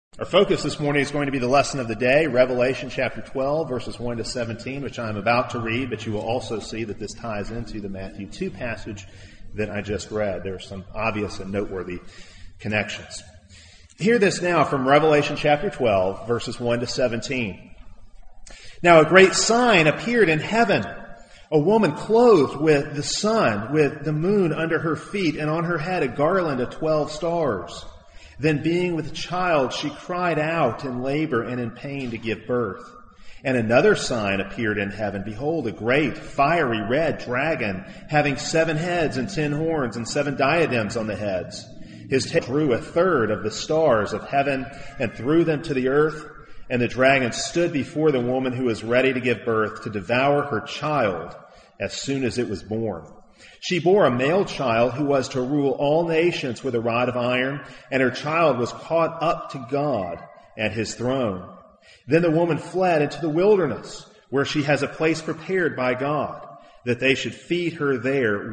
Our focus this morning is going to be the lesson of the day, Revelation chapter 12, verses 1 to 17, which I'm about to read, but you will also see that this ties into the Matthew 2 passage that I just read. There are some obvious and noteworthy connections. Hear this now from Revelation chapter 12, verses 1 to 17. Now a great sign appeared in heaven, a woman clothed with the sun, with the moon under her feet, and on her head a garland of 12 stars. Then being with child, she cried out in labor and in pain to give birth. And another sign appeared in heaven. Behold, a great, fiery red dragon, having 7 heads and 10 horns and 7 diadems on the heads. His tail drew a third of the stars of heaven and threw them to the earth. And the dragon stood before the woman who was ready to give birth to devour her child as soon as it was born. She bore a male child who was to rule all nations with a rod of iron, and her child was caught up to God and his throne. Then the woman fled into the wilderness, where she has a place prepared by God, that they should feed her there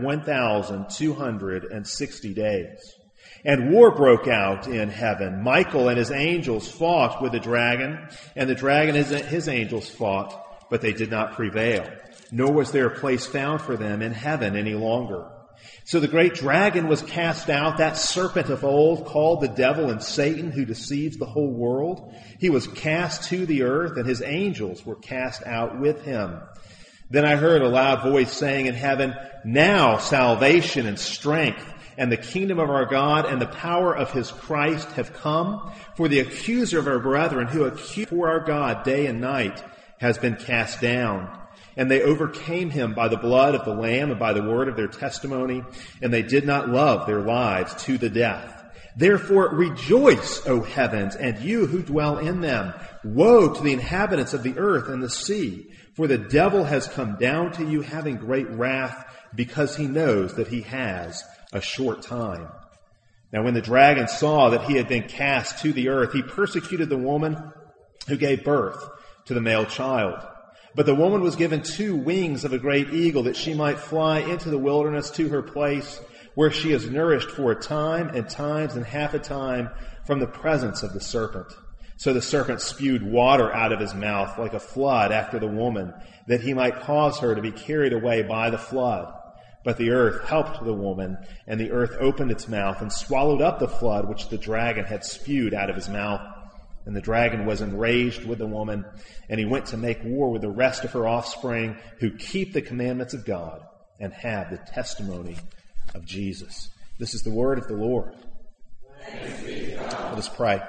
1,260 days. And war broke out in heaven. Michael and his angels fought with the dragon, and the dragon and his angels fought, but they did not prevail. Nor was there a place found for them in heaven any longer. So the great dragon was cast out, that serpent of old, called the devil and Satan, who deceives the whole world. He was cast to the earth, and his angels were cast out with him. Then I heard a loud voice saying in heaven, "Now salvation and strength, and the kingdom of our God and the power of his Christ have come. For the accuser of our brethren, who accused for our God day and night, has been cast down. And they overcame him by the blood of the Lamb and by the word of their testimony, and they did not love their lives to the death. Therefore rejoice, O heavens, and you who dwell in them. Woe to the inhabitants of the earth and the sea, for the devil has come down to you having great wrath, because he knows that he has a short time." Now when the dragon saw that he had been cast to the earth, he persecuted the woman who gave birth to the male child. But the woman was given 2 wings of a great eagle, that she might fly into the wilderness to her place, where she is nourished for a time and times and half a time from the presence of the serpent. So the serpent spewed water out of his mouth like a flood after the woman, that he might cause her to be carried away by the flood. But the earth helped the woman, and the earth opened its mouth and swallowed up the flood which the dragon had spewed out of his mouth. And the dragon was enraged with the woman, and he went to make war with the rest of her offspring, who keep the commandments of God and have the testimony of Jesus. This is the word of the Lord. Thanks be to God. Let us pray.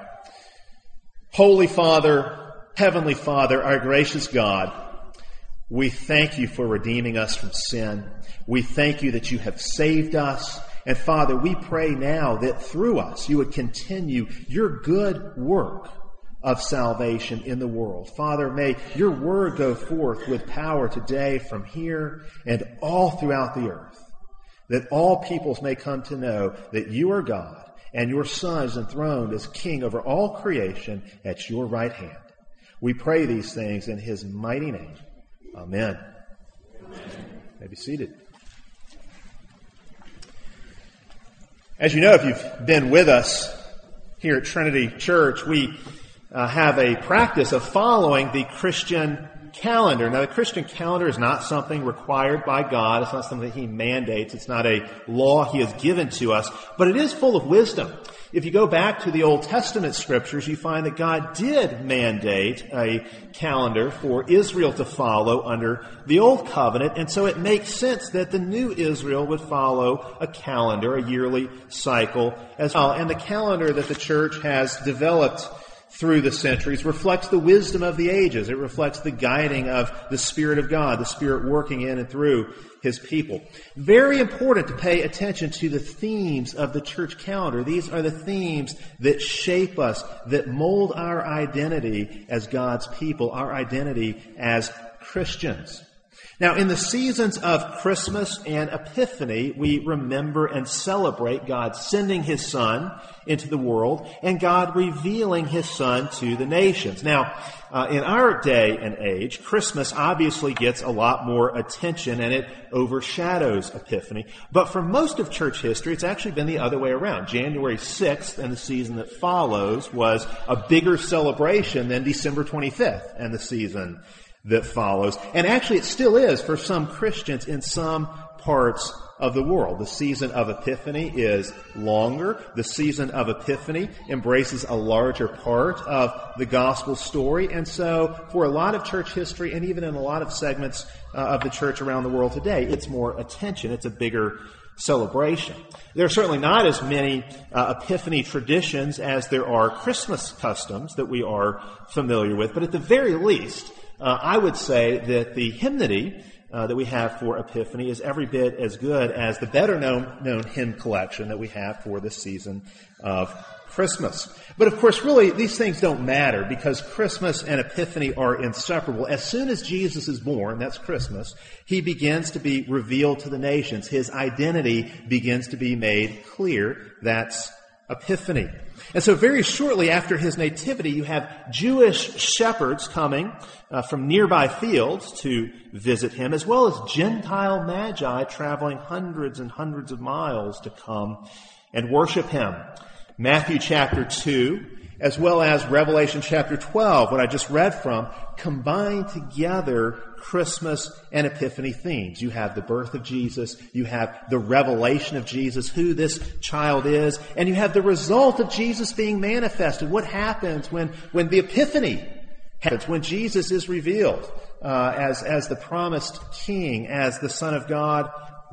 Holy Father, Heavenly Father, our gracious God, we thank you for redeeming us from sin. We thank you that you have saved us. And Father, we pray now that through us you would continue your good work of salvation in the world. Father, may your word go forth with power today from here and all throughout the earth, that all peoples may come to know that you are God and your Son is enthroned as King over all creation at your right hand. We pray these things in his mighty name. Amen. Amen. You may be seated. As you know, if you've been with us here at Trinity Church, we have a practice of following the Christian calendar. Now, the Christian calendar is not something required by God. It's not something that he mandates. It's not a law he has given to us, but it is full of wisdom. If you go back to the Old Testament scriptures, you find that God did mandate a calendar for Israel to follow under the Old Covenant, and so it makes sense that the new Israel would follow a calendar, a yearly cycle as well. And the calendar that the church has developed through the centuries reflects the wisdom of the ages. It reflects the guiding of the Spirit of God, the Spirit working in and through his people. Very important to pay attention to the themes of the church calendar. These are the themes that shape us, that mold our identity as God's people, our identity as Christians. Now, in the seasons of Christmas and Epiphany, we remember and celebrate God sending His Son into the world and God revealing His Son to the nations. Now, in our day and age, Christmas obviously gets a lot more attention and it overshadows Epiphany. But for most of church history, it's actually been the other way around. January 6th and the season that follows was a bigger celebration than December 25th and the season that follows. And actually it still is for some Christians in some parts of the world. The season of Epiphany is longer. The season of Epiphany embraces a larger part of the gospel story. And so for a lot of church history and even in a lot of segments of the church around the world today, it's more attention. It's a bigger celebration. There are certainly not as many Epiphany traditions as there are Christmas customs that we are familiar with, but at the very least, I would say that the hymnody that we have for Epiphany is every bit as good as the better known hymn collection that we have for the season of Christmas. But of course, really, these things don't matter because Christmas and Epiphany are inseparable. As soon as Jesus is born, that's Christmas, He begins to be revealed to the nations. His identity begins to be made clear. That's Epiphany. And so very shortly after His nativity, you have Jewish shepherds coming from nearby fields to visit Him, as well as Gentile magi traveling hundreds and hundreds of miles to come and worship Him. Matthew chapter 2, as well as Revelation chapter 12, what I just read from, combine together Christmas and Epiphany themes. You have the birth of Jesus, you have the revelation of Jesus, who this child is, and you have the result of Jesus being manifested. What happens when the Epiphany happens, when Jesus is revealed as the promised King, as the Son of God?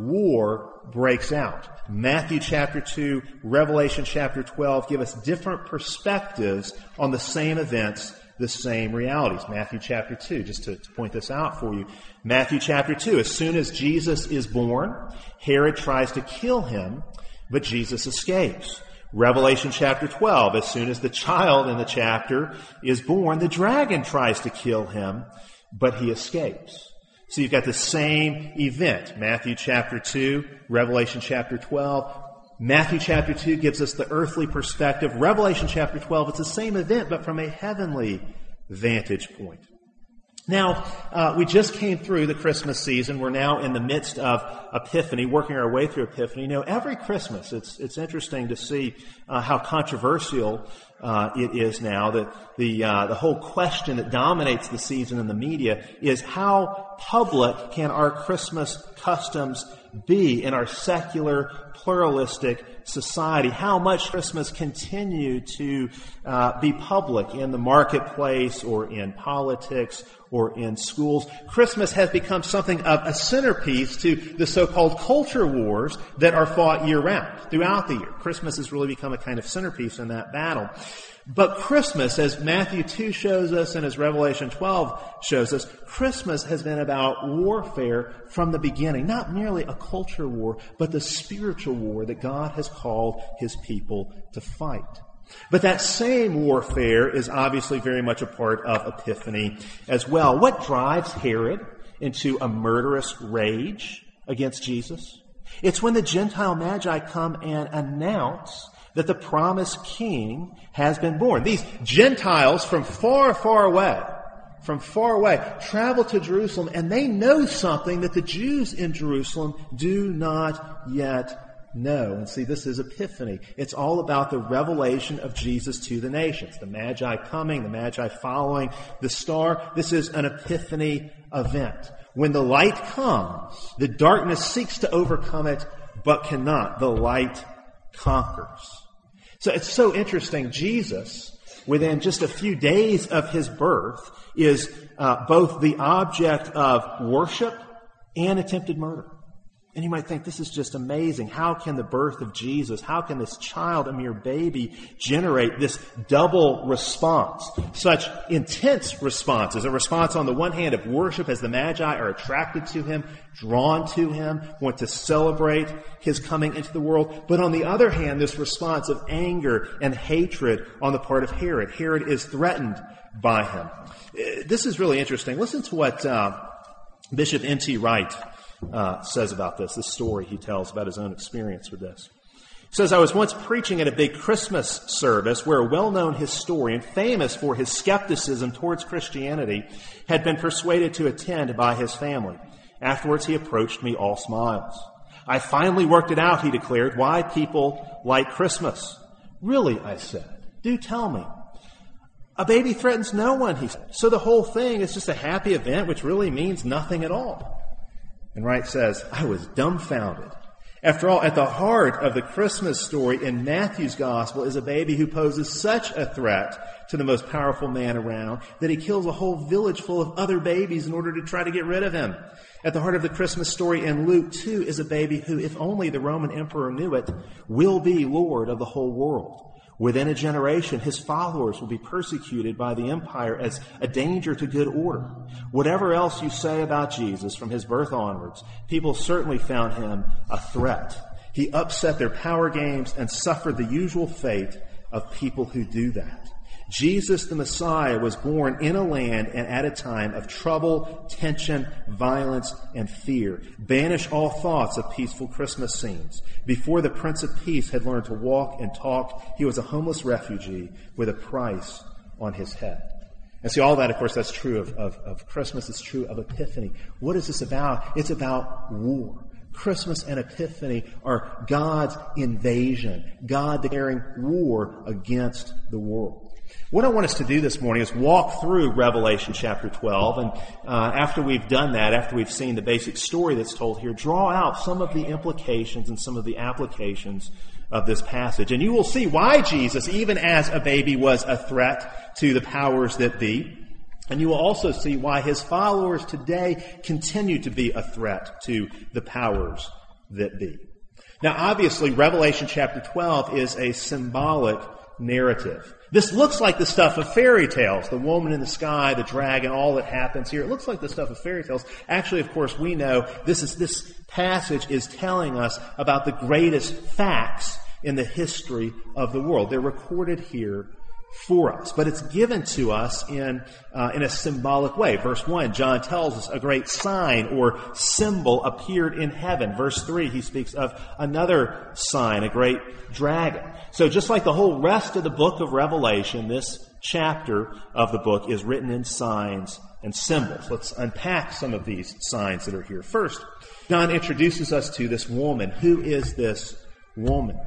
War breaks out. Matthew chapter 2, Revelation chapter 12 give us different perspectives on the same events, the same realities. Matthew chapter 2, just to point this out for you. Matthew chapter 2, as soon as Jesus is born, Herod tries to kill Him, but Jesus escapes. Revelation chapter 12, as soon as the child in the chapter is born, the dragon tries to kill Him, but he escapes. So you've got the same event. Matthew chapter 2, Revelation chapter 12. Matthew chapter 2 gives us the earthly perspective. Revelation chapter 12, it's the same event, but from a heavenly vantage point. Now, we just came through the Christmas season. We're now in the midst of Epiphany, working our way through Epiphany. You know, every Christmas, it's interesting to see how controversial it is now. That the whole question that dominates the season in the media is how public can our Christmas customs be in our secular, pluralistic society? How much Christmas continue to be public in the marketplace or in politics or in schools? Christmas has become something of a centerpiece to the so-called culture wars that are fought year-round, throughout the year. Christmas has really become a kind of centerpiece in that battle. But Christmas, as Matthew 2 shows us and as Revelation 12 shows us, Christmas has been about warfare from the beginning. Not merely a culture war, but the spiritual war that God has called His people to fight. But that same warfare is obviously very much a part of Epiphany as well. What drives Herod into a murderous rage against Jesus? It's when the Gentile magi come and announce that the promised King has been born. These Gentiles from far, far away, travel to Jerusalem, and they know something that the Jews in Jerusalem do not yet know. And see, this is Epiphany. It's all about the revelation of Jesus to the nations. The Magi coming, the Magi following the star. This is an Epiphany event. When the light comes, the darkness seeks to overcome it, but cannot. The light conquers. So it's so interesting. Jesus, within just a few days of His birth, is both the object of worship and attempted murder. And you might think, this is just amazing. How can the birth of Jesus, how can this child, a mere baby, generate this double response? Such intense responses. A response on the one hand of worship as the Magi are attracted to Him, drawn to Him, want to celebrate His coming into the world. But on the other hand, this response of anger and hatred on the part of Herod. Herod is threatened by Him. This is really interesting. Listen to what Bishop N.T. Wright says about this story he tells about his own experience with this. He says, I was once preaching at a big Christmas service where a well-known historian, famous for his skepticism towards Christianity, had been persuaded to attend by his family. Afterwards, he approached me all smiles. I finally worked it out, he declared, why people like Christmas. Really, I said, do tell me. A baby threatens no one, he said. So the whole thing is just a happy event, which really means nothing at all. And Wright says, I was dumbfounded. After all, at the heart of the Christmas story in Matthew's gospel is a baby who poses such a threat to the most powerful man around that he kills a whole village full of other babies in order to try to get rid of him. At the heart of the Christmas story in Luke 2 is a baby who, if only the Roman emperor knew it, will be Lord of the whole world. Within a generation, his followers will be persecuted by the empire as a danger to good order. Whatever else you say about Jesus from his birth onwards, people certainly found him a threat. He upset their power games and suffered the usual fate of people who do that. Jesus the Messiah was born in a land and at a time of trouble, tension, violence, and fear. Banish all thoughts of peaceful Christmas scenes. Before the Prince of Peace had learned to walk and talk, he was a homeless refugee with a price on his head. And see, all that, of course, that's true of Christmas. It's true of Epiphany. What is this about? It's about war. Christmas and Epiphany are God's invasion, God declaring war against the world. What I want us to do this morning is walk through Revelation chapter 12, and after we've done that, after we've seen the basic story that's told here, draw out some of the implications and some of the applications of this passage. And you will see why Jesus, even as a baby, was a threat to the powers that be. And you will also see why his followers today continue to be a threat to the powers that be. Now, obviously, Revelation chapter 12 is a symbolic narrative. This looks like the stuff of fairy tales. The woman in the sky, the dragon, all that happens here. It looks like the stuff of fairy tales. Actually, of course, we know this passage is telling us about the greatest facts in the history of the world. They're recorded here for us, but it's given to us in a symbolic way. Verse 1, John tells us a great sign or symbol appeared in heaven. Verse 3, he speaks of another sign, a great dragon. So just like the whole rest of the book of Revelation, this chapter of the book is written in signs and symbols. Let's unpack some of these signs that are here. First, John introduces us to this woman. Who is this woman?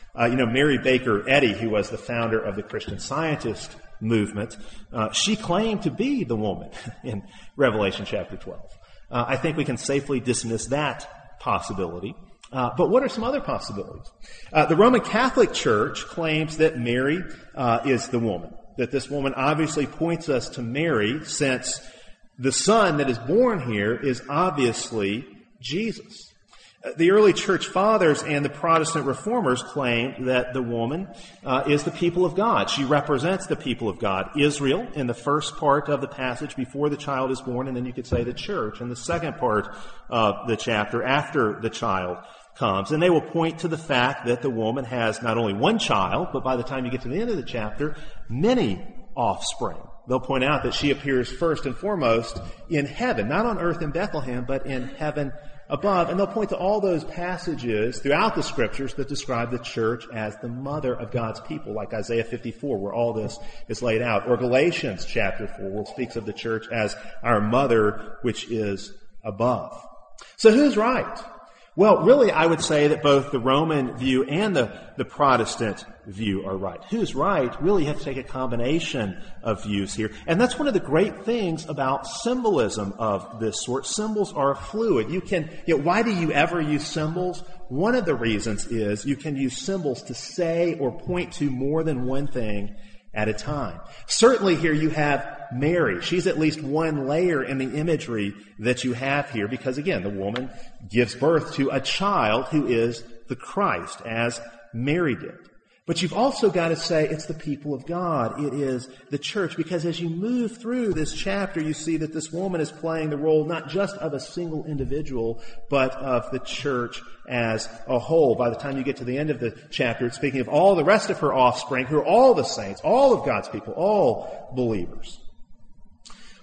Mary Baker Eddy, who was the founder of the Christian Scientist movement, she claimed to be the woman in Revelation chapter 12. I think we can safely dismiss that possibility. But what are some other possibilities? The Roman Catholic Church claims that Mary is the woman, that this woman obviously points us to Mary, since the son that is born here is obviously Jesus. The early church fathers and the Protestant reformers claimed that the woman is the people of God. She represents the people of God. Israel in the first part of the passage before the child is born, and then you could say the church in the second part of the chapter after the child comes. And they will point to the fact that the woman has not only one child, but by the time you get to the end of the chapter, many offspring. They'll point out that she appears first and foremost in heaven, not on earth in Bethlehem, but in heaven above. And they'll point to all those passages throughout the scriptures that describe the church as the mother of God's people, like Isaiah 54, where all this is laid out, or Galatians chapter 4, where it speaks of the church as our mother, which is above. So who's right? Well, really, I would say that both the Roman view and the Protestant view are right. Who's right? Really, you have to take a combination of views here. And that's one of the great things about symbolism of this sort. Symbols are fluid. Why do you ever use symbols? One of the reasons is you can use symbols to say or point to more than one thing at a time. Certainly here you have Mary. She's at least one layer in the imagery that you have here because, again, the woman gives birth to a child who is the Christ, as Mary did. But you've also got to say it's the people of God. It is the church, because as you move through this chapter, you see that this woman is playing the role not just of a single individual, but of the church as a whole. By the time you get to the end of the chapter, it's speaking of all the rest of her offspring, who are all the saints, all of God's people, all believers.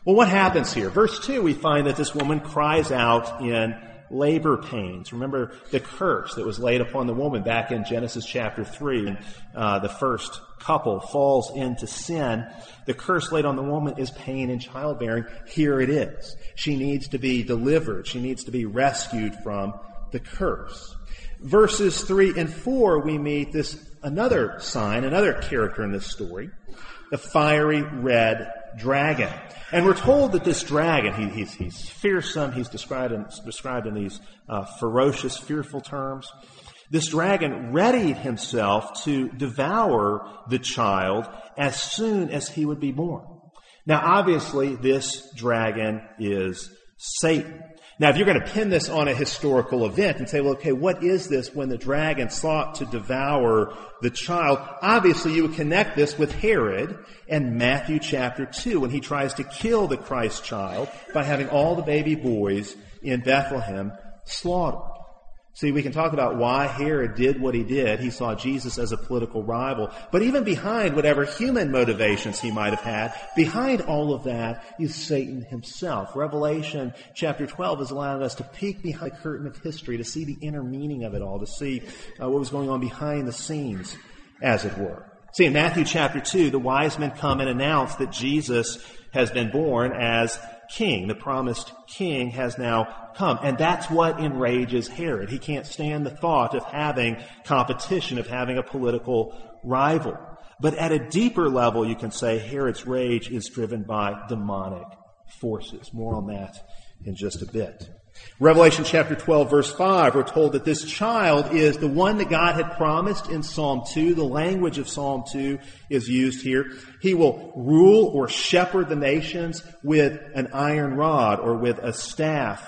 Well, what happens here? Verse 2, we find that this woman cries out in labor pains. Remember the curse that was laid upon the woman back in Genesis chapter 3. The first couple falls into sin. The curse laid on the woman is pain in childbearing. Here it is. She needs to be delivered. She needs to be rescued from the curse. Verses 3 and 4, we meet another sign, another character in this story, the fiery red dragon. And we're told that this dragon, he's fearsome, he's described in these ferocious, fearful terms. This dragon readied himself to devour the child as soon as he would be born. Now, obviously, this dragon is Satan. Now, if you're going to pin this on a historical event and say, well, okay, what is this when the dragon sought to devour the child? Obviously, you would connect this with Herod and Matthew chapter 2 when he tries to kill the Christ child by having all the baby boys in Bethlehem slaughtered. See, we can talk about why Herod did what he did. He saw Jesus as a political rival. But even behind whatever human motivations he might have had, behind all of that is Satan himself. Revelation chapter 12 is allowing us to peek behind the curtain of history, to see the inner meaning of it all, to see what was going on behind the scenes, as it were. See, in Matthew chapter 2, the wise men come and announce that Jesus has been born as king. The promised king has now come. And that's what enrages Herod. He can't stand the thought of having competition, of having a political rival. But at a deeper level, you can say Herod's rage is driven by demonic forces. More on that in just a bit. Revelation chapter 12, verse 5, we're told that this child is the one that God had promised in Psalm 2. The language of Psalm 2 is used here. He will rule or shepherd the nations with an iron rod or with a staff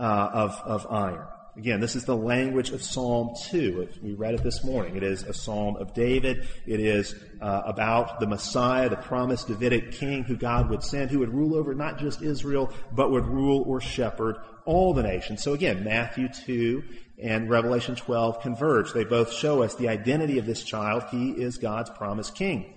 of iron. Again, this is the language of Psalm 2. We read it this morning. It is a psalm of David. It is about the Messiah, the promised Davidic king who God would send, who would rule over not just Israel, but would rule or shepherd all the nations. So again, Matthew 2 and Revelation 12 converge. They both show us the identity of this child. He is God's promised king.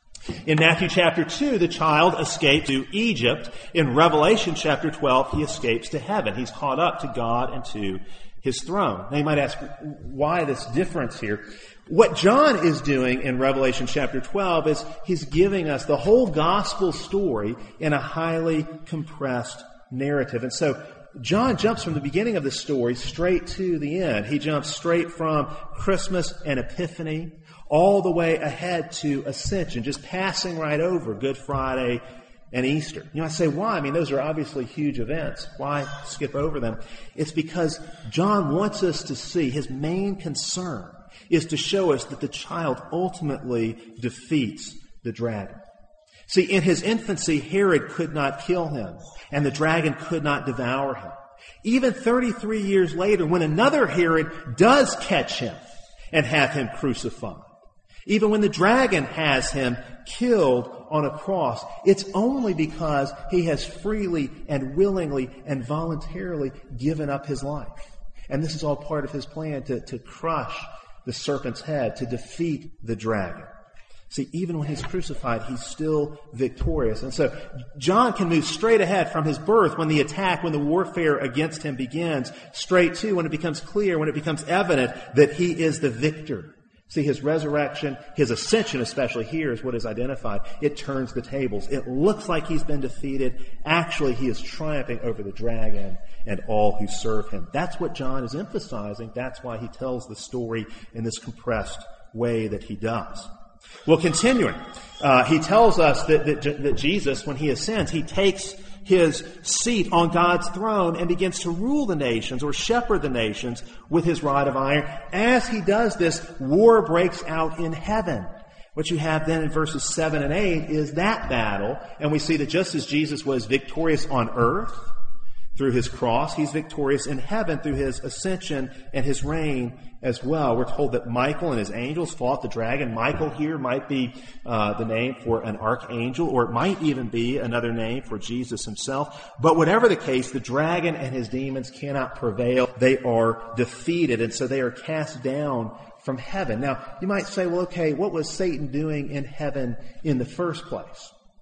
In Matthew chapter 2, the child escaped to Egypt. In Revelation chapter 12, he escapes to heaven. He's caught up to God and to his throne. Now you might ask, why this difference here? What John is doing in Revelation chapter 12 is he's giving us the whole gospel story in a highly compressed narrative. And so John jumps from the beginning of the story straight to the end. He jumps straight from Christmas and Epiphany all the way ahead to Ascension, just passing right over Good Friday and Easter. You might say, why? I mean, those are obviously huge events. Why skip over them? It's because John wants us to see, his main concern is to show us that the child ultimately defeats the dragon. See, in his infancy, Herod could not kill him, and the dragon could not devour him. Even 33 years later, when another Herod does catch him and have him crucified, even when the dragon has him killed on a cross, it's only because he has freely and willingly and voluntarily given up his life. And this is all part of his plan to crush the serpent's head, to defeat the dragon. See, even when he's crucified, he's still victorious. And so John can move straight ahead from his birth, when the attack, when the warfare against him begins, straight to when it becomes clear, when it becomes evident that he is the victor. See, his resurrection, his ascension especially here is what is identified. It turns the tables. It looks like he's been defeated. Actually, he is triumphing over the dragon and all who serve him. That's what John is emphasizing. That's why he tells the story in this compressed way that he does. Well, continuing, he tells us that Jesus, when he ascends, he takes his seat on God's throne and begins to rule the nations or shepherd the nations with his rod of iron. As he does this, war breaks out in heaven. What you have then in verses 7 and 8 is that battle, and we see that just as Jesus was victorious on earth through his cross, he's victorious in heaven through his ascension and his reign as well. We're told that Michael and his angels fought the dragon. Michael here might be the name for an archangel, or it might even be another name for Jesus himself. But whatever the case, the dragon and his demons cannot prevail. They are defeated, and so they are cast down from heaven. Now, you might say, well, okay, what was Satan doing in heaven in the first place?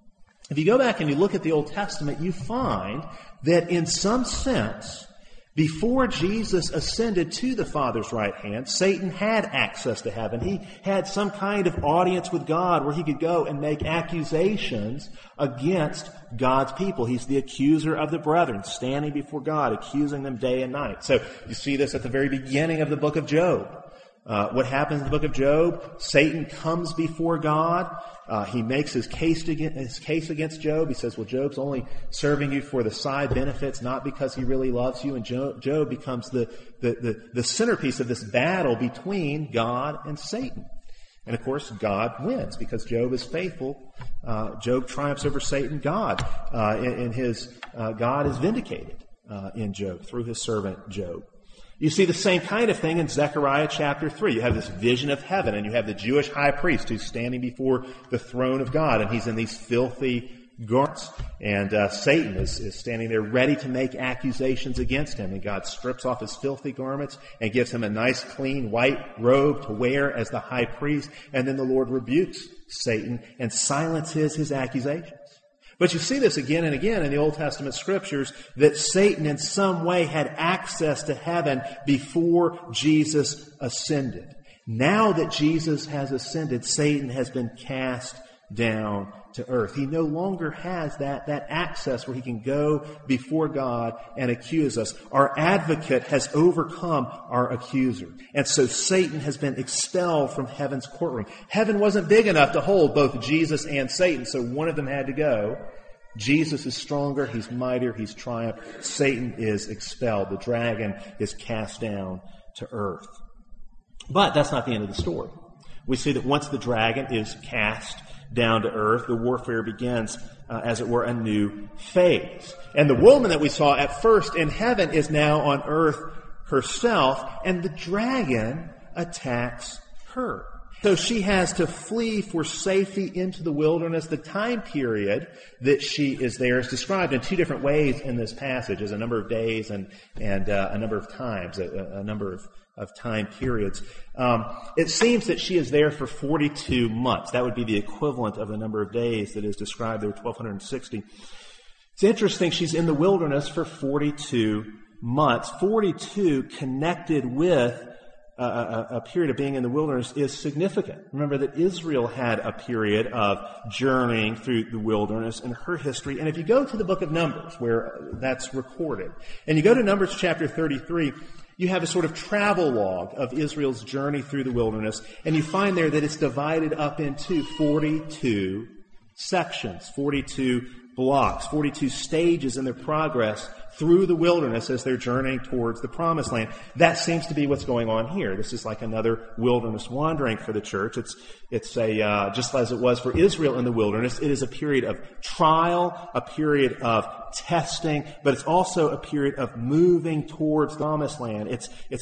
if you go back and you look at the Old Testament, you find that in some sense, before Jesus ascended to the Father's right hand, Satan had access to heaven. He had some kind of audience with God where he could go and make accusations against God's people. He's the accuser of the brethren, standing before God, accusing them day and night. So you see this at the very beginning of the book of Job. What happens in the book of Job? Satan comes before God. He makes his case against Job. He says, well, Job's only serving you for the side benefits, not because he really loves you. And Job becomes the centerpiece of this battle between God and Satan. And of course, God wins because Job is faithful. Job triumphs over Satan. God is vindicated in Job through his servant Job. You see the same kind of thing in Zechariah chapter 3. You have this vision of heaven, and you have the Jewish high priest who's standing before the throne of God, and he's in these filthy garments. And Satan is standing there ready to make accusations against him. And God strips off his filthy garments and gives him a nice, clean, white robe to wear as the high priest. And then the Lord rebukes Satan and silences his accusations. But you see this again and again in the Old Testament scriptures that Satan in some way had access to heaven before Jesus ascended. Now that Jesus has ascended, Satan has been cast down to earth. He no longer has that access where he can go before God and accuse us. Our advocate has overcome our accuser. And so Satan has been expelled from heaven's courtroom. Heaven wasn't big enough to hold both Jesus and Satan, so one of them had to go. Jesus is stronger, he's mightier, he's triumphed. Satan is expelled. The dragon is cast down to earth. But that's not the end of the story. We see that once the dragon is cast down to earth, the warfare begins, as it were, a new phase. And the woman that we saw at first in heaven is now on earth herself, and the dragon attacks her. So she has to flee for safety into the wilderness. The time period that she is there is described in two different ways in this passage, as a number of days and a number of times, a number of time periods. It seems that she is there for 42 months. That would be the equivalent of the number of days that is described there, 1,260. It's interesting, she's in the wilderness for 42 months. 42 connected with a period of being in the wilderness is significant. Remember that Israel had a period of journeying through the wilderness in her history. And if you go to the book of Numbers, where that's recorded, and you go to Numbers chapter 33, you have a sort of travel log of Israel's journey through the wilderness, and you find there that it's divided up into 42 sections, 42 blocks, 42 stages in their progress through the wilderness as they're journeying towards the promised land. That seems to be what's going on here. This is like another wilderness wandering for the church. It's just as it was for Israel in the wilderness, it is a period of trial, a period of testing, but it's also a period of moving towards the promised land. It's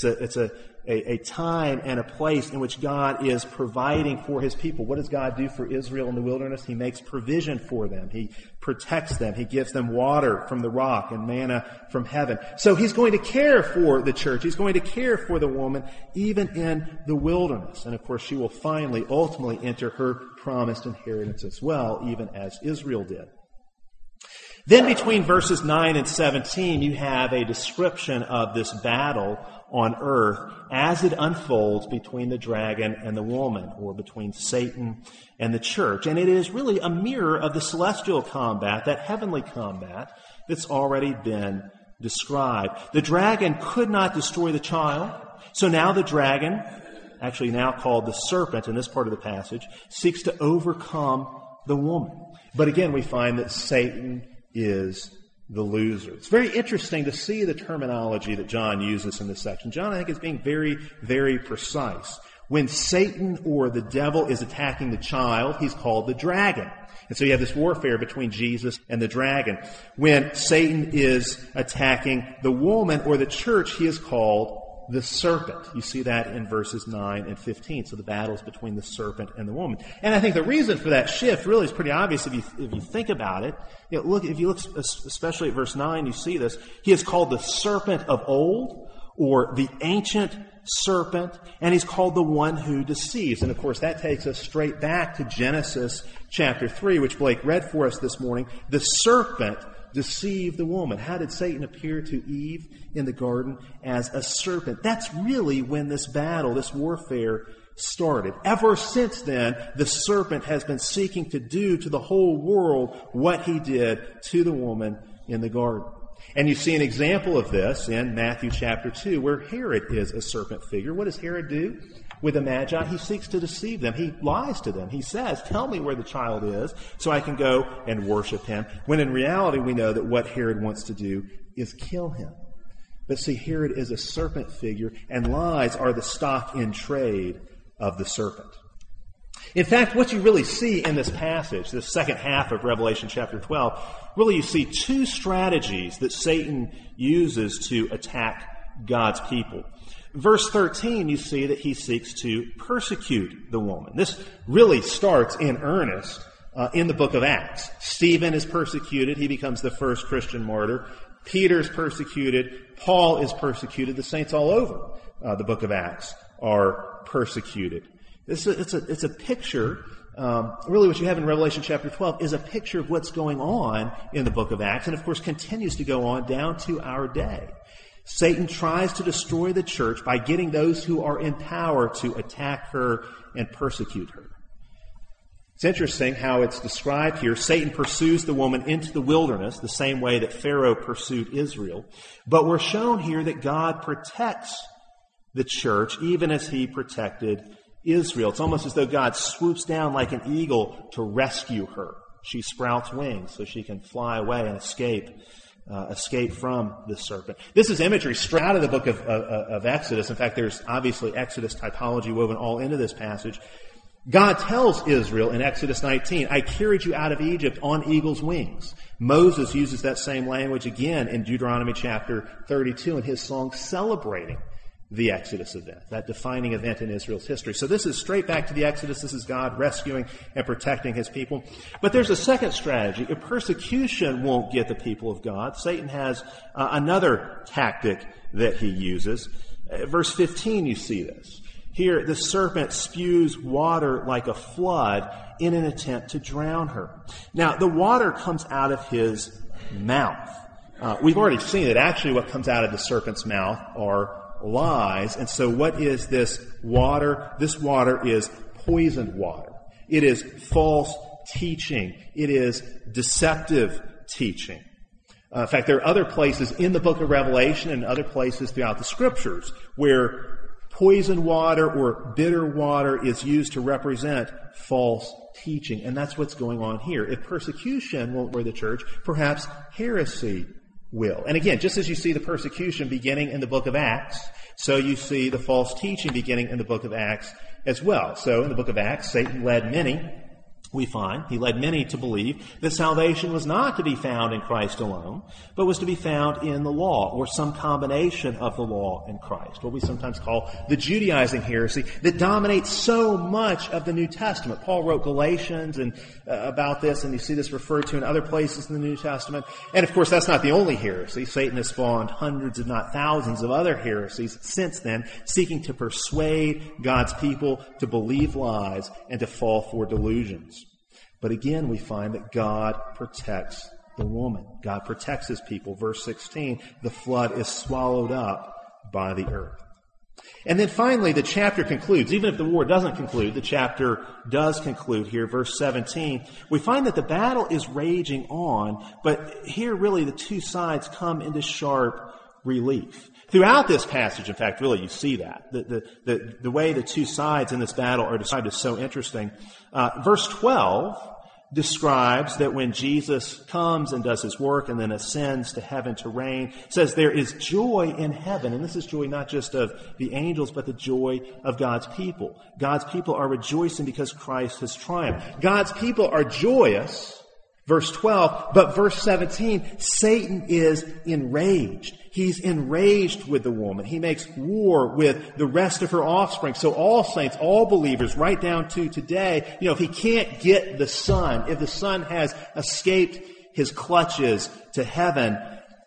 a time and a place in which God is providing for His people. What does God do for Israel in the wilderness? He makes provision for them. He protects them. He gives them water from the rock and manna from heaven. So He's going to care for the church. He's going to care for the woman even in the wilderness. And of course, she will finally, ultimately enter her promised inheritance as well, even as Israel did. Then between verses 9 and 17, you have a description of this battle on earth as it unfolds between the dragon and the woman, or between Satan and the church. And it is really a mirror of the celestial combat, that heavenly combat that's already been described. The dragon could not destroy the child, so now the dragon, actually now called the serpent in this part of the passage, seeks to overcome the woman. But again, we find that Satan is the loser. It's very interesting to see the terminology that John uses in this section. John, I think, is being very, very precise. When Satan or the devil is attacking the child, he's called the dragon. And so you have this warfare between Jesus and the dragon. When Satan is attacking the woman or the church, he is called the serpent. You see that in verses 9 and 15. So the battle's between the serpent and the woman. And I think the reason for that shift really is pretty obvious if you think about it. If you look especially at verse 9, you see this. He is called the serpent of old, or the ancient serpent, and he's called the one who deceives. And of course, that takes us straight back to Genesis chapter 3, which Blake read for us this morning. The serpent deceived the woman. How did Satan appear to Eve in the garden? As a serpent. That's really when this battle, this warfare started. Ever since then, the serpent has been seeking to do to the whole world what he did to the woman in the garden. And you see an example of this in Matthew chapter 2, where Herod is a serpent figure. What does Herod do with the Magi? He seeks to deceive them. He lies to them. He says, tell me where the child is so I can go and worship him. When in reality, we know that what Herod wants to do is kill him. But see, Herod is a serpent figure, and lies are the stock in trade of the serpent. In fact, what you really see in this passage, this second half of Revelation chapter 12, really you see two strategies that Satan uses to attack God's people. Verse 13, you see that he seeks to persecute the woman. This really starts in earnest in the book of Acts. Stephen is persecuted. He becomes the first Christian martyr. Peter's persecuted. Paul is persecuted. The saints all over the book of Acts are persecuted. It's a picture, really what you have in Revelation chapter 12 is a picture of what's going on in the book of Acts, and of course continues to go on down to our day. Satan tries to destroy the church by getting those who are in power to attack her and persecute her. It's interesting how it's described here. Satan pursues the woman into the wilderness, the same way that Pharaoh pursued Israel. But we're shown here that God protects the church, even as he protected Israel. It's almost as though God swoops down like an eagle to rescue her. She sprouts wings so she can fly away and escape from the serpent. This is imagery straight out of the book of Exodus. In fact, there's obviously Exodus typology woven all into this passage. God tells Israel in Exodus 19, I carried you out of Egypt on eagle's wings. Moses uses that same language again in Deuteronomy chapter 32 in his song celebrating the Exodus event, that defining event in Israel's history. So this is straight back to the Exodus. This is God rescuing and protecting his people. But there's a second strategy. If persecution won't get the people of God, Satan has another tactic that he uses. Verse 15, you see this. Here, the serpent spews water like a flood in an attempt to drown her. Now, the water comes out of his mouth. We've already seen that actually what comes out of the serpent's mouth are lies. And so what is this water? This water is poisoned water. It is false teaching. It is deceptive teaching. In fact, there are other places in the book of Revelation and other places throughout the scriptures where poisoned water or bitter water is used to represent false teaching. And that's what's going on here. If persecution won't wear the church, perhaps heresy will. And again, just as you see the persecution beginning in the book of Acts, so you see the false teaching beginning in the book of Acts as well. So in the book of Acts, Satan led many, we find, he led many to believe that salvation was not to be found in Christ alone, but was to be found in the law, or some combination of the law and Christ, what we sometimes call the Judaizing heresy that dominates so much of the New Testament. Paul wrote Galatians and about this, and you see this referred to in other places in the New Testament. And of course, that's not the only heresy. Satan has spawned hundreds, if not thousands, of other heresies since then, seeking to persuade God's people to believe lies and to fall for delusions. But again, we find that God protects the woman. God protects his people. Verse 16, the flood is swallowed up by the earth. And then finally, the chapter concludes. Even if the war doesn't conclude, the chapter does conclude here. Verse 17, we find that the battle is raging on, but here really the two sides come into sharp relief. Throughout this passage, in fact, really you see that. The way the two sides in this battle are described is so interesting. Verse 12 describes that when Jesus comes and does his work and then ascends to heaven to reign, it says there is joy in heaven. And this is joy not just of the angels, but the joy of God's people. God's people are rejoicing because Christ has triumphed. God's people are joyous, verse 12, but verse 17, Satan is enraged. He's enraged with the woman. He makes war with the rest of her offspring. So all saints, all believers, right down to today, if he can't get the Son, if the Son has escaped his clutches to heaven,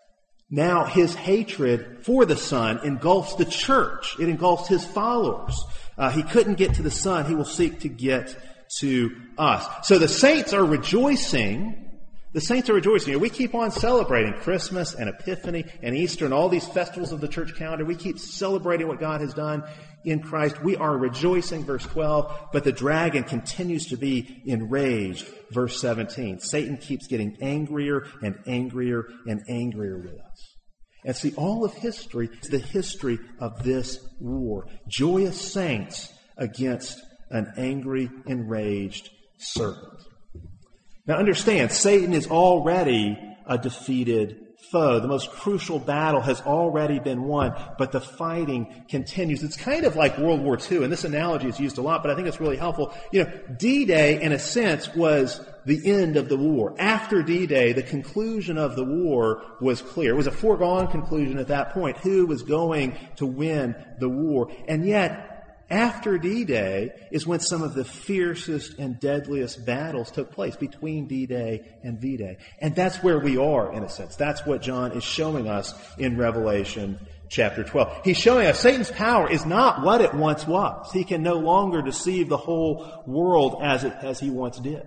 Now his hatred for the Son engulfs the church. It engulfs his followers. He couldn't get to the Son. He will seek to get to us. So the saints are rejoicing. The saints are rejoicing. We keep on celebrating Christmas and Epiphany and Easter and all these festivals of the church calendar. We keep celebrating what God has done in Christ. We are rejoicing, verse 12, but the dragon continues to be enraged, verse 17. Satan keeps getting angrier and angrier and angrier with us. And see, all of history is the history of this war. Joyous saints against an angry, enraged serpent. Now understand, Satan is already a defeated foe. The most crucial battle has already been won, but the fighting continues. It's kind of like World War II, and this analogy is used a lot, but I think it's really helpful. D-Day, in a sense, was the end of the war. After D-Day, the conclusion of the war was clear. It was a foregone conclusion at that point. Who was going to win the war? And yet, after D-Day is when some of the fiercest and deadliest battles took place between D-Day and V-Day. And that's where we are, in a sense. That's what John is showing us in Revelation chapter 12. He's showing us Satan's power is not what it once was. He can no longer deceive the whole world as he once did.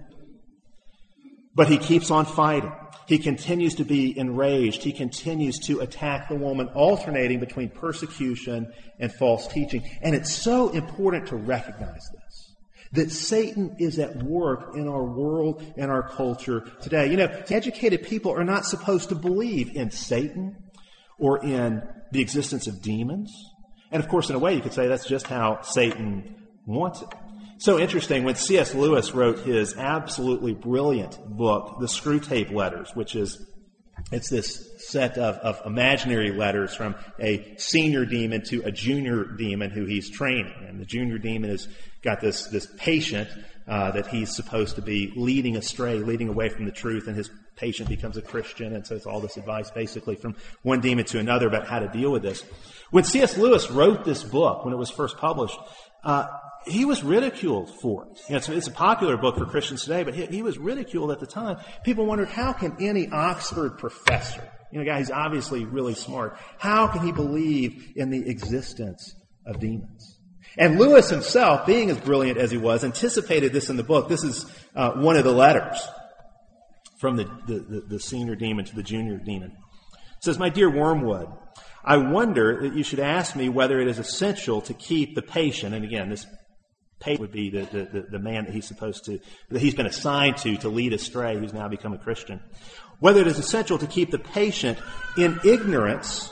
But he keeps on fighting. He continues to be enraged. He continues to attack the woman, alternating between persecution and false teaching. And it's so important to recognize this, that Satan is at work in our world and our culture today. Educated people are not supposed to believe in Satan or in the existence of demons. And of course, in a way, you could say that's just how Satan wants it. So interesting, when C.S. Lewis wrote his absolutely brilliant book, The Screwtape Letters, it's this set of imaginary letters from a senior demon to a junior demon who he's training. And the junior demon has got this patient that he's supposed to be leading astray, leading away from the truth, and his patient becomes a Christian. And so it's all this advice basically from one demon to another about how to deal with this. When C.S. Lewis wrote this book, when it was first published, he was ridiculed for it. It's a popular book for Christians today, but he was ridiculed at the time. People wondered, how can any Oxford professor, a guy who's obviously really smart, how can he believe in the existence of demons? And Lewis himself, being as brilliant as he was, anticipated this in the book. This is one of the letters from the senior demon to the junior demon. It says, "My dear Wormwood, I wonder that you should ask me whether it is essential to keep the patient," and again, this patient would be the man that he's been assigned to lead astray, who's now become a Christian, "whether it is essential to keep the patient in ignorance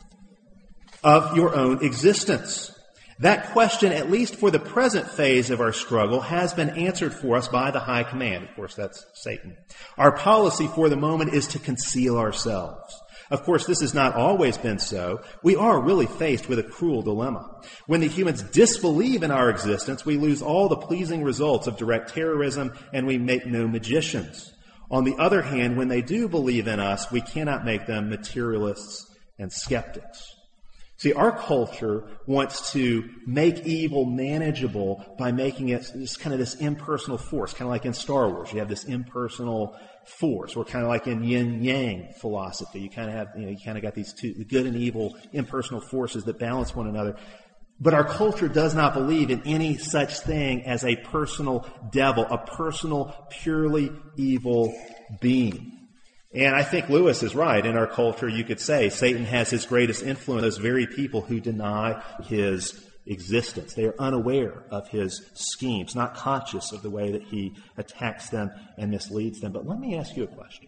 of your own existence. That question, at least for the present phase of our struggle, has been answered for us by the high command." Of course, that's Satan. "Our policy for the moment is to conceal ourselves. Of course, this has not always been so. We are really faced with a cruel dilemma. When the humans disbelieve in our existence, we lose all the pleasing results of direct terrorism, and we make no magicians. On the other hand, when they do believe in us, we cannot make them materialists and skeptics." See, our culture wants to make evil manageable by making it this impersonal force, kind of like in Star Wars. You have this impersonal force, or kind of like in yin-yang philosophy. You kind of got these two, the good and evil, impersonal forces that balance one another. But our culture does not believe in any such thing as a personal devil, a personal, purely evil being. And I think Lewis is right. In our culture, you could say Satan has his greatest influence on those very people who deny his existence. They are unaware of his schemes, not conscious of the way that he attacks them and misleads them. But let me ask you a question.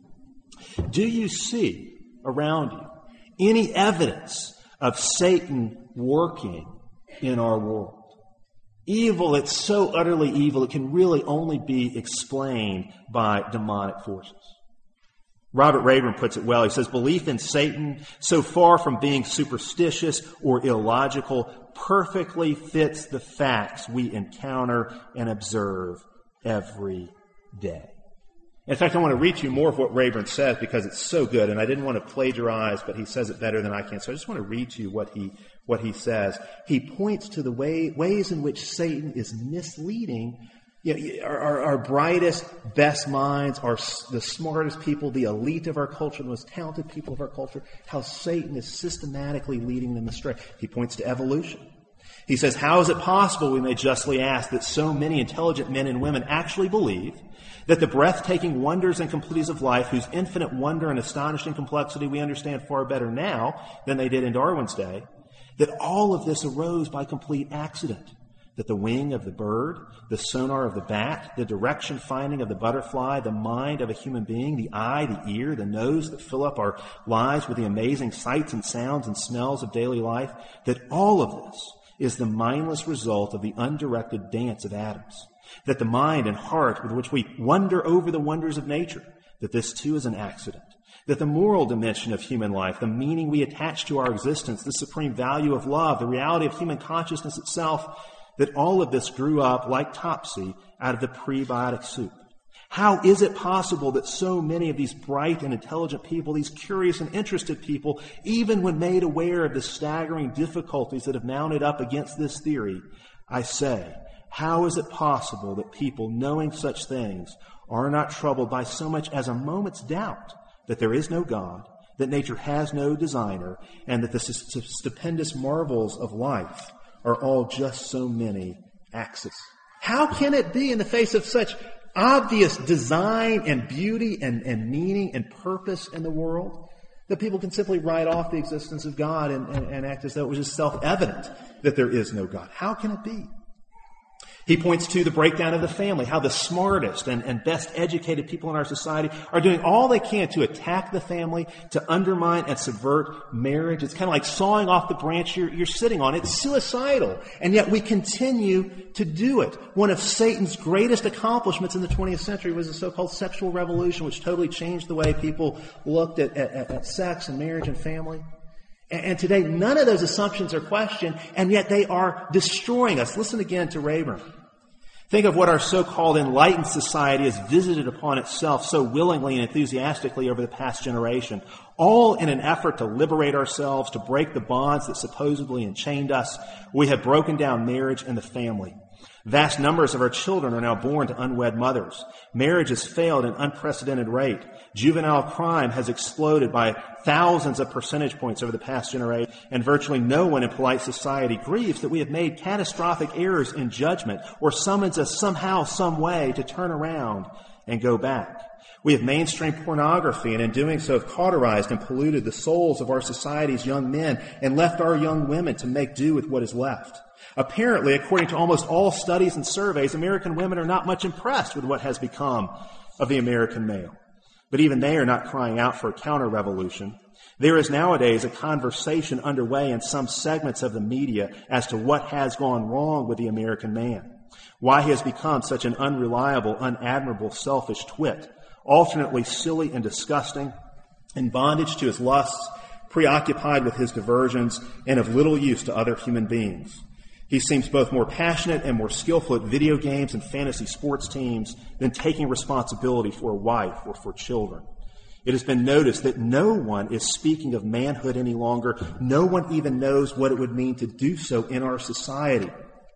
Do you see around you any evidence of Satan working in our world? Evil that's so utterly evil, it can really only be explained by demonic forces. Robert Rayburn puts it well. He says, "Belief in Satan, so far from being superstitious or illogical, perfectly fits the facts we encounter and observe every day." In fact, I want to read you more of what Rayburn says because it's so good, and I didn't want to plagiarize, but he says it better than I can. So I just want to read to you what he says. He points to the ways in which Satan is misleading Our brightest, best minds, the smartest people, the elite of our culture, the most talented people of our culture, how Satan is systematically leading them astray. He points to evolution. He says, how is it possible, we may justly ask, that so many intelligent men and women actually believe that the breathtaking wonders and complexities of life, whose infinite wonder and astonishing complexity we understand far better now than they did in Darwin's day, that all of this arose by complete accident? That the wing of the bird, the sonar of the bat, the direction finding of the butterfly, the mind of a human being, the eye, the ear, the nose that fill up our lives with the amazing sights and sounds and smells of daily life, that all of this is the mindless result of the undirected dance of atoms. That the mind and heart with which we wonder over the wonders of nature, that this too is an accident. That the moral dimension of human life, the meaning we attach to our existence, the supreme value of love, the reality of human consciousness itself, that all of this grew up like Topsy out of the prebiotic soup. How is it possible that so many of these bright and intelligent people, these curious and interested people, even when made aware of the staggering difficulties that have mounted up against this theory, I say, how is it possible that people knowing such things are not troubled by so much as a moment's doubt that there is no God, that nature has no designer, and that the stupendous marvels of life are all just so many accidents? How can it be in the face of such obvious design and beauty and meaning and purpose in the world that people can simply write off the existence of God and act as though it was just self-evident that there is no God? How can it be? He points to the breakdown of the family, how the smartest and best educated people in our society are doing all they can to attack the family, to undermine and subvert marriage. It's kind of like sawing off the branch you're sitting on. It's suicidal. And yet we continue to do it. One of Satan's greatest accomplishments in the 20th century was the so-called sexual revolution, which totally changed the way people looked at sex and marriage and family. And today, none of those assumptions are questioned, and yet they are destroying us. Listen again to Rayburn. Think of what our so-called enlightened society has visited upon itself so willingly and enthusiastically over the past generation, all in an effort to liberate ourselves, to break the bonds that supposedly enchained us. We have broken down marriage and the family. Vast numbers of our children are now born to unwed mothers. Marriage has failed at an unprecedented rate. Juvenile crime has exploded by thousands of percentage points over the past generation, and virtually no one in polite society grieves that we have made catastrophic errors in judgment or summons us somehow, some way to turn around and go back. We have mainstreamed pornography, and in doing so have cauterized and polluted the souls of our society's young men and left our young women to make do with what is left. Apparently, according to almost all studies and surveys, American women are not much impressed with what has become of the American male. But even they are not crying out for a counter-revolution. There is nowadays a conversation underway in some segments of the media as to what has gone wrong with the American man, why he has become such an unreliable, unadmirable, selfish twit, alternately silly and disgusting, in bondage to his lusts, preoccupied with his diversions, and of little use to other human beings. He seems both more passionate and more skillful at video games and fantasy sports teams than taking responsibility for a wife or for children. It has been noticed that no one is speaking of manhood any longer. No one even knows what it would mean to do so in our society.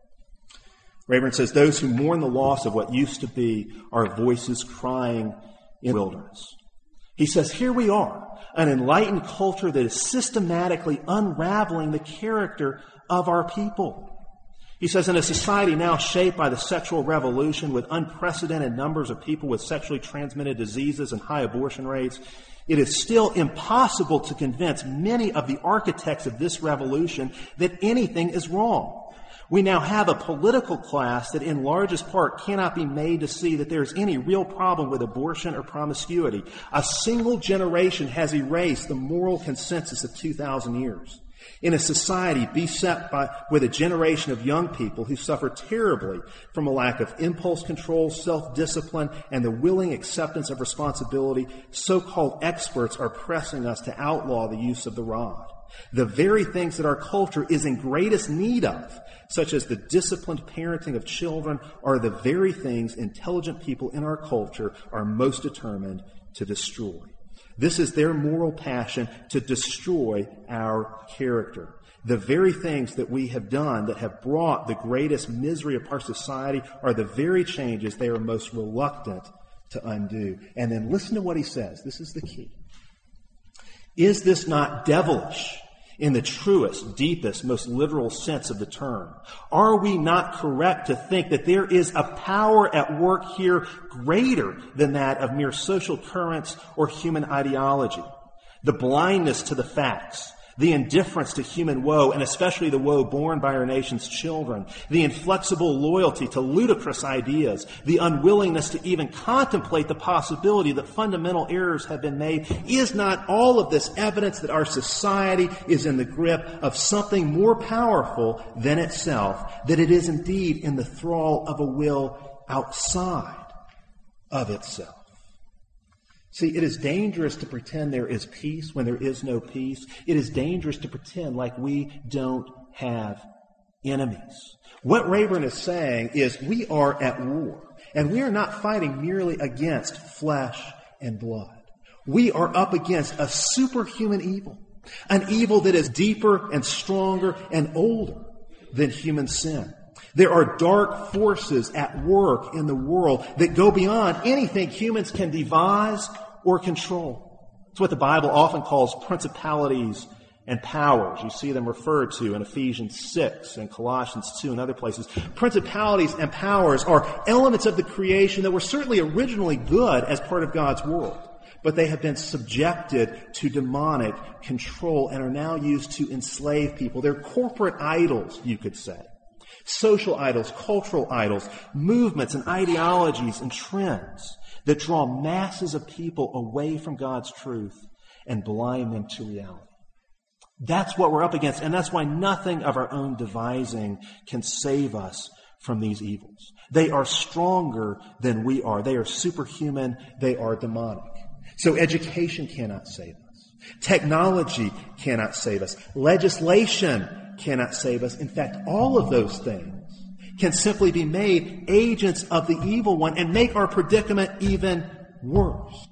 Rayburn says, those who mourn the loss of what used to be are voices crying in the wilderness. He says, here we are, an enlightened culture that is systematically unraveling the character of our people. He says, in a society now shaped by the sexual revolution with unprecedented numbers of people with sexually transmitted diseases and high abortion rates, it is still impossible to convince many of the architects of this revolution that anything is wrong. We now have a political class that in largest part cannot be made to see that there is any real problem with abortion or promiscuity. A single generation has erased the moral consensus of 2,000 years. In a society beset with a generation of young people who suffer terribly from a lack of impulse control, self-discipline, and the willing acceptance of responsibility, so-called experts are pressing us to outlaw the use of the rod. The very things that our culture is in greatest need of, such as the disciplined parenting of children, are the very things intelligent people in our culture are most determined to destroy. This is their moral passion, to destroy our character. The very things that we have done that have brought the greatest misery of our society are the very changes they are most reluctant to undo. And then listen to what he says. This is the key. Is this not devilish in the truest, deepest, most literal sense of the term? Are we not correct to think that there is a power at work here greater than that of mere social currents or human ideology? The blindness to the facts, the indifference to human woe, and especially the woe borne by our nation's children, the inflexible loyalty to ludicrous ideas, the unwillingness to even contemplate the possibility that fundamental errors have been made, is not all of this evidence that our society is in the grip of something more powerful than itself, that it is indeed in the thrall of a will outside of itself? See, it is dangerous to pretend there is peace when there is no peace. It is dangerous to pretend like we don't have enemies. What Rayburn is saying is we are at war, and we are not fighting merely against flesh and blood. We are up against a superhuman evil, an evil that is deeper and stronger and older than human sin. There are dark forces at work in the world that go beyond anything humans can devise or control. It's what the Bible often calls principalities and powers. You see them referred to in Ephesians 6 and Colossians 2 and other places. Principalities and powers are elements of the creation that were certainly originally good as part of God's world, but they have been subjected to demonic control and are now used to enslave people. They're corporate idols, you could say. Social idols, cultural idols, movements and ideologies and trends that draw masses of people away from God's truth and blind them to reality. That's what we're up against, and that's why nothing of our own devising can save us from these evils. They are stronger than we are. They are superhuman. They are demonic. So education cannot save us. Technology cannot save us. Legislation cannot save us. In fact, all of those things can simply be made agents of the evil one and make our predicament even worse.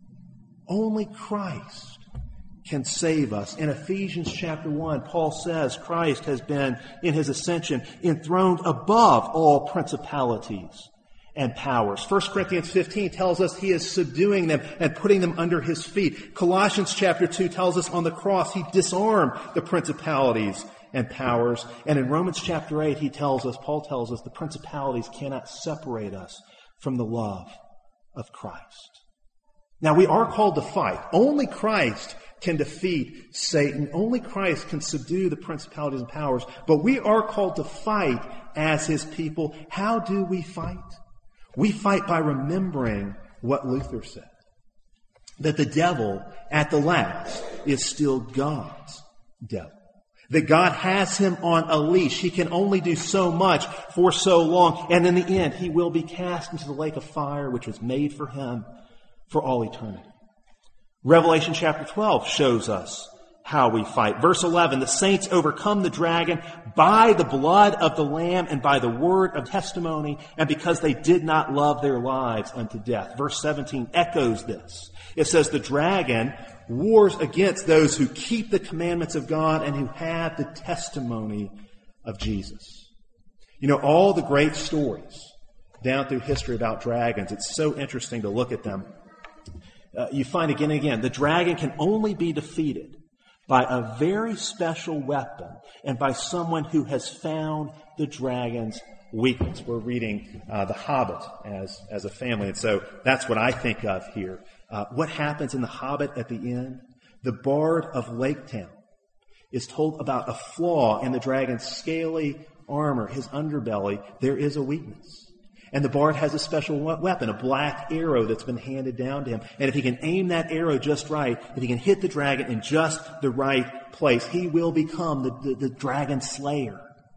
Only Christ can save us. In Ephesians chapter 1, Paul says Christ has been, in his ascension, enthroned above all principalities and powers. 1 Corinthians 15 tells us he is subduing them and putting them under his feet. Colossians chapter 2 tells us on the cross he disarmed the principalities and powers. And in Romans chapter 8, Paul tells us the principalities cannot separate us from the love of Christ. Now, we are called to fight. Only Christ can defeat Satan. Only Christ can subdue the principalities and powers. But we are called to fight as his people. How do we fight? We fight by remembering what Luther said, that the devil at the last is still God's devil. That God has him on a leash. He can only do so much for so long. And in the end, he will be cast into the lake of fire, which was made for him for all eternity. Revelation chapter 12 shows us how we fight. Verse 11, the saints overcome the dragon by the blood of the Lamb and by the word of testimony, and because they did not love their lives unto death. Verse 17 echoes this. It says the dragon wars against those who keep the commandments of God and who have the testimony of Jesus. You know, all the great stories down through history about dragons, it's so interesting to look at them. You find again and again, the dragon can only be defeated by a very special weapon and by someone who has found the dragon's weakness. We're reading The Hobbit as a family, and so that's what I think of here. What happens in The Hobbit at the end? The Bard of Lake Town is told about a flaw in the dragon's scaly armor, his underbelly. There is a weakness. And the Bard has a special weapon, a black arrow that's been handed down to him. And if he can aim that arrow just right, if he can hit the dragon in just the right place, he will become the dragon slayer.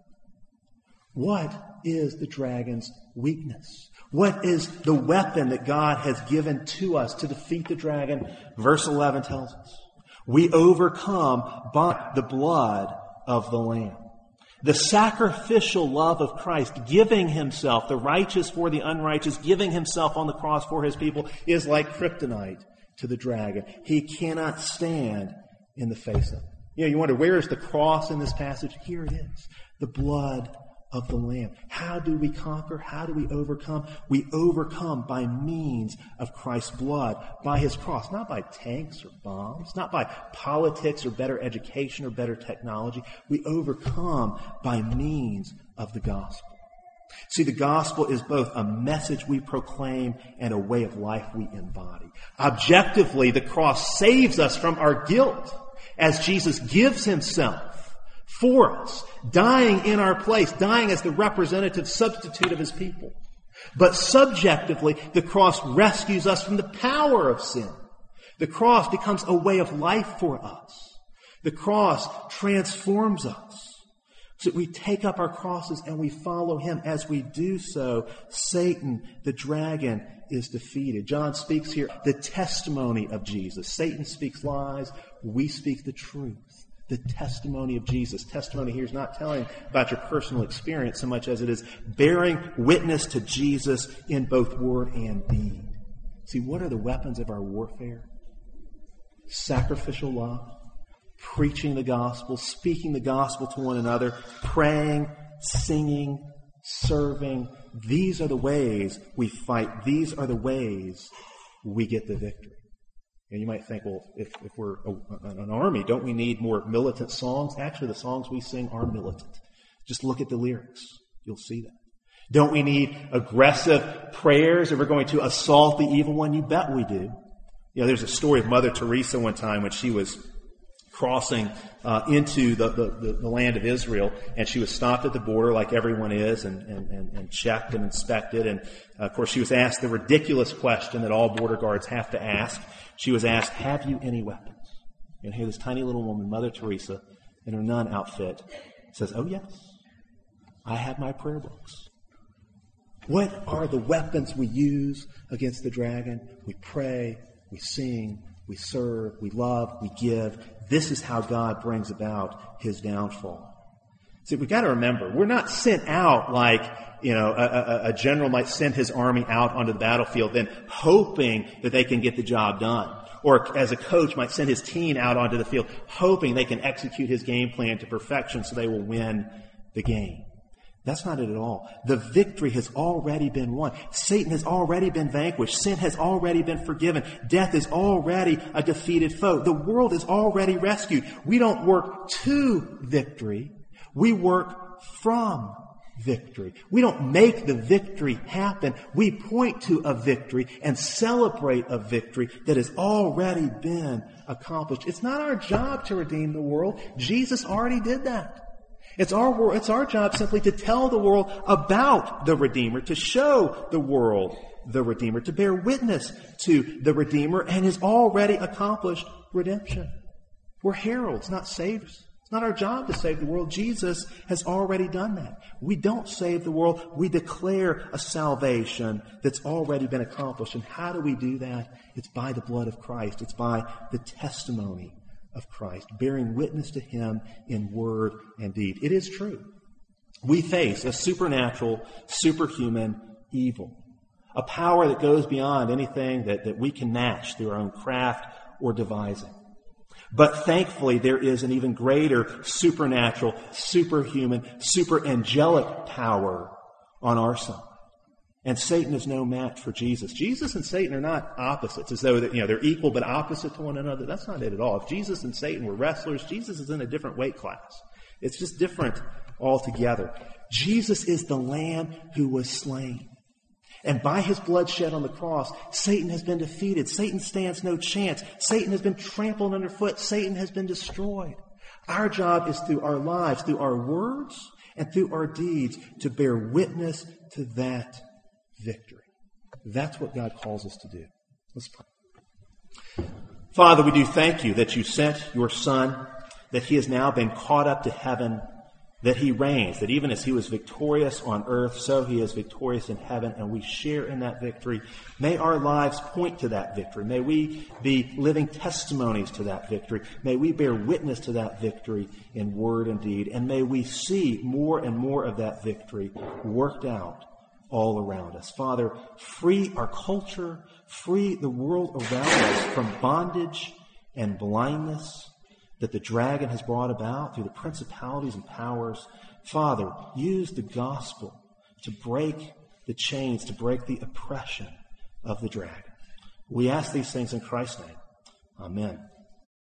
What is the dragon's weakness? What is the weapon that God has given to us to defeat the dragon? Verse 11 tells us, we overcome by the blood of the Lamb. The sacrificial love of Christ, giving himself, the righteous for the unrighteous, giving himself on the cross for his people, is like kryptonite to the dragon. He cannot stand in the face of it. You wonder, where is the cross in this passage? Here it is. The blood of the Lamb. How do we conquer? How do we overcome? We overcome by means of Christ's blood, by his cross, not by tanks or bombs, not by politics or better education or better technology. We overcome by means of the gospel. See, the gospel is both a message we proclaim and a way of life we embody. Objectively, the cross saves us from our guilt as Jesus gives himself for us, dying in our place, dying as the representative substitute of his people. But subjectively, the cross rescues us from the power of sin. The cross becomes a way of life for us. The cross transforms us. So we take up our crosses and we follow him. As we do so, Satan, the dragon, is defeated. John speaks here the testimony of Jesus. Satan speaks lies. We speak the truth. The testimony of Jesus. Testimony here is not telling about your personal experience so much as it is bearing witness to Jesus in both word and deed. See, what are the weapons of our warfare? Sacrificial love, preaching the gospel, speaking the gospel to one another, praying, singing, serving. These are the ways we fight. These are the ways we get the victory. And you might think, well, if we're an army, don't we need more militant songs? Actually, the songs we sing are militant. Just look at the lyrics. You'll see that. Don't we need aggressive prayers if we're going to assault the evil one? You bet we do. There's a story of Mother Teresa one time when she was crossing into the land of Israel, and she was stopped at the border like everyone is and checked and inspected. And, of course, she was asked the ridiculous question that all border guards have to ask. She was asked, have you any weapons? And here this tiny little woman, Mother Teresa, in her nun outfit, says, oh, yes, I have my prayer books. What are the weapons we use against the dragon? We pray, we sing, we serve, we love, we give. This is how God brings about his downfall. See, we've got to remember, we're not sent out like, a general might send his army out onto the battlefield, then hoping that they can get the job done. Or as a coach might send his team out onto the field, hoping they can execute his game plan to perfection so they will win the game. That's not it at all. The victory has already been won. Satan has already been vanquished. Sin has already been forgiven. Death is already a defeated foe. The world is already rescued. We don't work to victory. We work from victory. We don't make the victory happen. We point to a victory and celebrate a victory that has already been accomplished. It's not our job to redeem the world. Jesus already did that. It's our job simply to tell the world about the Redeemer, to show the world the Redeemer, to bear witness to the Redeemer and his already accomplished redemption. We're heralds, not saviors. It's not our job to save the world. Jesus has already done that. We don't save the world. We declare a salvation that's already been accomplished. And how do we do that? It's by the blood of Christ. It's by the testimony of Christ, bearing witness to him in word and deed. It is true. We face a supernatural, superhuman evil, a power that goes beyond anything that we can match through our own craft or devising. But thankfully, there is an even greater supernatural, superhuman, superangelic power on our side. And Satan is no match for Jesus. Jesus and Satan are not opposites, as though they're equal but opposite to one another. That's not it at all. If Jesus and Satan were wrestlers, Jesus is in a different weight class. It's just different altogether. Jesus is the Lamb who was slain. And by his blood shed on the cross, Satan has been defeated. Satan stands no chance. Satan has been trampled underfoot. Satan has been destroyed. Our job is through our lives, through our words, and through our deeds to bear witness to that victory. That's what God calls us to do. Let's pray. Father, we do thank you that you sent your Son, that he has now been caught up to heaven, that he reigns, that even as he was victorious on earth, so he is victorious in heaven, and we share in that victory. May our lives point to that victory. May we be living testimonies to that victory. May we bear witness to that victory in word and deed, and may we see more and more of that victory worked out all around us. Father, free our culture, free the world around us from bondage and blindness, that the dragon has brought about through the principalities and powers. Father, use the gospel to break the chains, to break the oppression of the dragon. We ask these things in Christ's name. Amen.